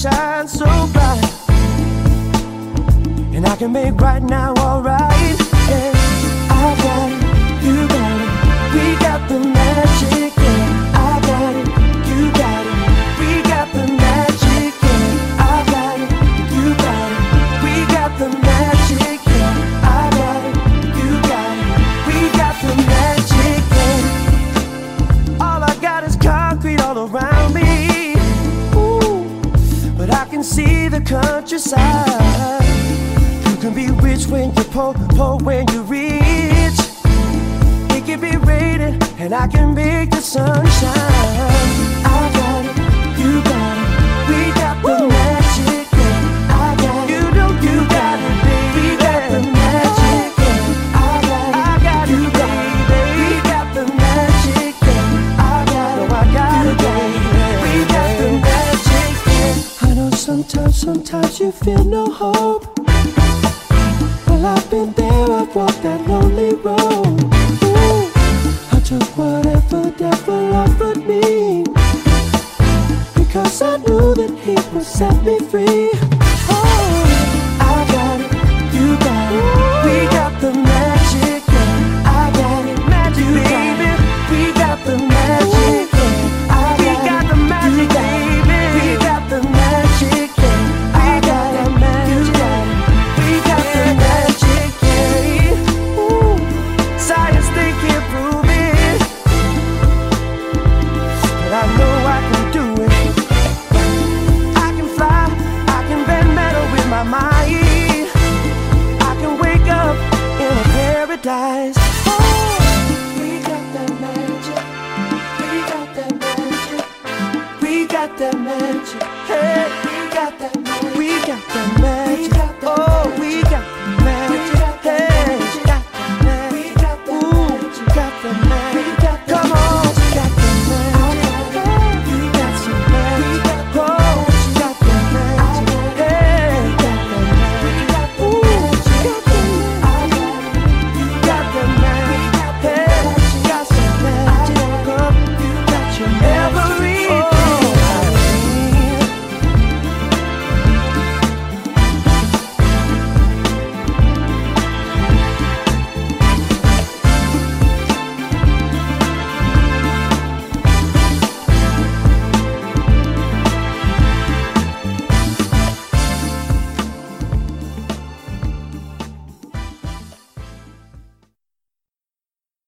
shine so bright, and I can make right now alright. Yeah, I got it, you got it, we got the magic. Yeah, I got it, you got it, we got the magic. Yeah, I got it, you got it, we got the magic. Yeah, I got it, you got it, we got the magic. Yeah, all I got is concrete all around me. But I can see the countryside. You can be rich when you're poor, poor when you're rich. It can be raining and I can make the sun shine. I got it, you got it, we got the magic. Yeah, I got it, you know you got it, baby. We got the magic. Yeah, I got it, you baby. We got the magic. Yeah, I got it, I got it, baby. We got the magic. Yeah. I know sometimes you feel no hope. Well, I've been there, I've walked that lonely road. Ooh, I took whatever the devil offered me, because I knew that he would set me free. Oh, I got it, you got it, we got the magic. Yeah, I got it, magic, baby. We got the magic. Yeah, we got the magic, baby. We got the magic. Yeah, I got the magic. We got the magic. Yeah, ooh, science they can't prove it, but I know I can do it. I can fly, I can bend metal with my mind. I can wake up in a paradise. Oh, we got that magic. We got that magic. We got that magic. Hey.